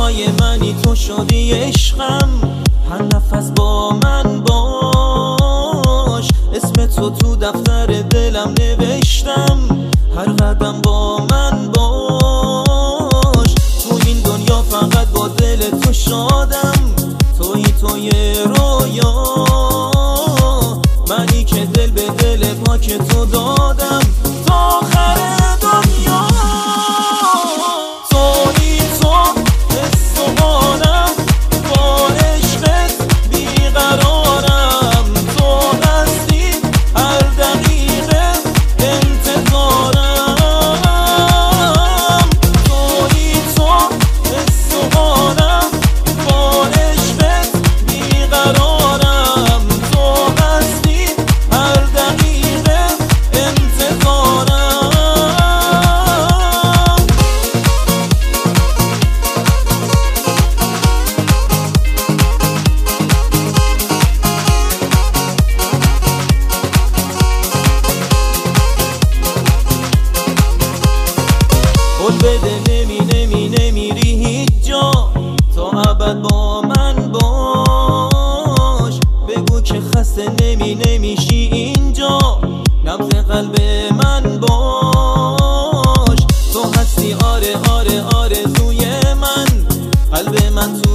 دنیای منی، تو شدی عشقم، هر نفس با من باش. اسم تو دفتر دلم نوشتم، هر قدم با من باش. تو این دنیا فقط با دل تو شادم، توی رویا، منی که دل به دل پاک تو دادم تا آخر دنیا. تویی تو حس و حالم، با عشقت بیقرارم. تو هستی هر دقیقه انتظارم. تویی تو حس و حالم، با عشقت بیقرارم. تو هستی هر دقیقه انتظارم. قول بده نمیری هیچ جا، تا ابد با من باش. بگو که خسته نمیشی اینجا، نبض قلب من باش. تو هستی آره آرزوی من، قلب من تو